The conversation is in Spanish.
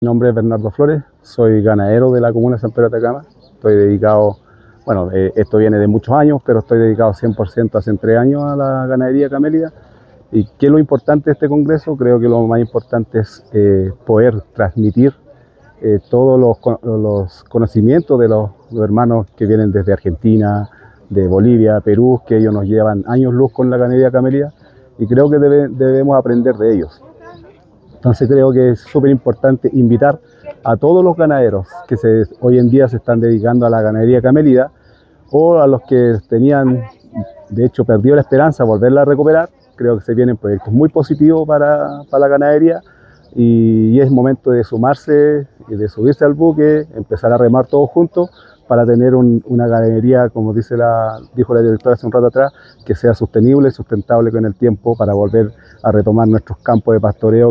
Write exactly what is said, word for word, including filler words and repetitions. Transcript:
Mi nombre es Bernardo Flores, soy ganadero de la comuna de San Pedro de Atacama. Estoy dedicado, bueno, eh, esto viene de muchos años, pero estoy dedicado cien por ciento hace tres años a la ganadería camélida. ¿Y qué es lo importante de este congreso? Creo que lo más importante es eh, poder transmitir eh, todos los, los conocimientos de los, los hermanos que vienen desde Argentina, de Bolivia, Perú, que ellos nos llevan años luz con la ganadería camélida, y creo que debe, debemos aprender de ellos. Entonces creo que es súper importante invitar a todos los ganaderos que se, hoy en día se están dedicando a la ganadería camélida, o a los que tenían, de hecho, perdido la esperanza, volverla a recuperar. Creo que se vienen proyectos muy positivos para, para la ganadería, y, y es momento de sumarse y de subirse al buque, empezar a remar todos juntos para tener un, una ganadería, como dice la, dijo la directora hace un rato atrás, que sea sostenible, sustentable con el tiempo, para volver a retomar nuestros campos de pastoreo.